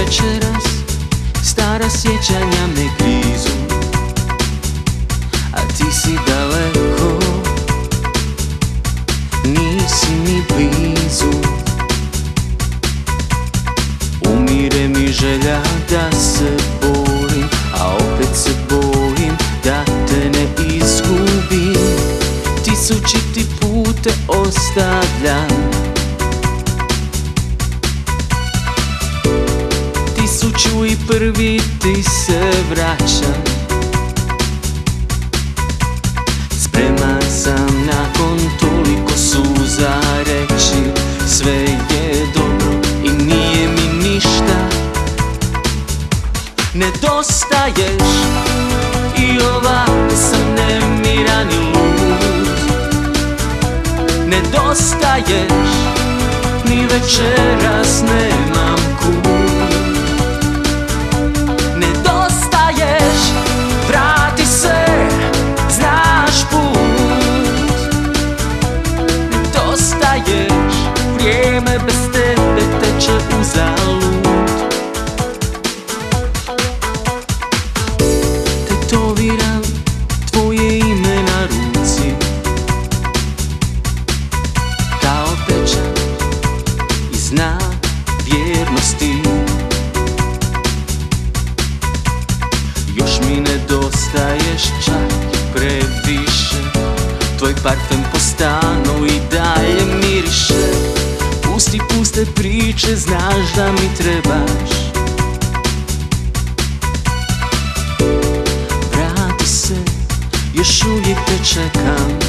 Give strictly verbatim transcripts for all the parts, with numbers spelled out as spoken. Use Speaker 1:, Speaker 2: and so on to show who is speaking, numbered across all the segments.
Speaker 1: večeras stara sjećanja me grizu, a ti si daleko, nisi mi blizu. Umire mi želja da se borim, a opet se bojim da te ne izgubim. Tisućiti put te ostavljam, tisuću i prvi ti se vraćam. Spreman sam nakon toliko suza reći sve je dobro i nije mi ništa. Nedostaješ i ovako sam nemiran i lud. Nedostaješ, ni večeras nemam kud. Nedostaješ, vrati se, znaš put. Nedostaješ, vrijeme bez tebe teče uzalud. Tetoviram tvoje ime na ruci kao pečat i znak vjernosti. Još mi nedostaješ čak previše, tvoj parfem po stanu i dalje miriše. Pusti puste priče, znaš da mi trebaš. Vrati se, još uvijek te čekam.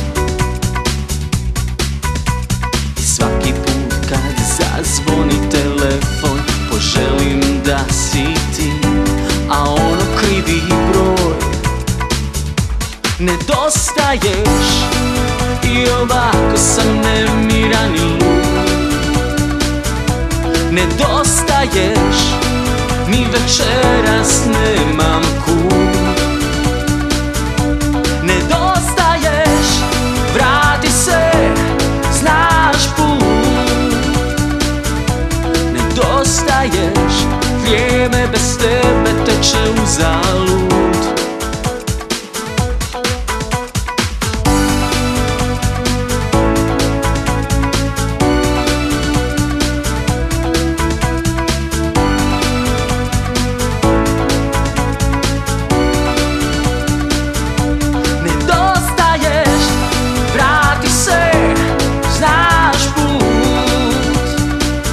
Speaker 1: I svaki put kad zazvoni telefon poželim da si ti, a ono krivi broj. Nedostaješ i ovako sam nemiran i lud. Nedostaješ, ni večeras nemam kud. Nedostaješ, vrati se, znaš put. Nedostaješ, vrijeme bez tebe teče uzalud. Nedostaješ, vrati se, znaš put.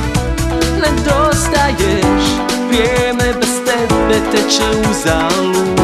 Speaker 1: Nedostaješ, vrijeme bez tebe teče uzalud.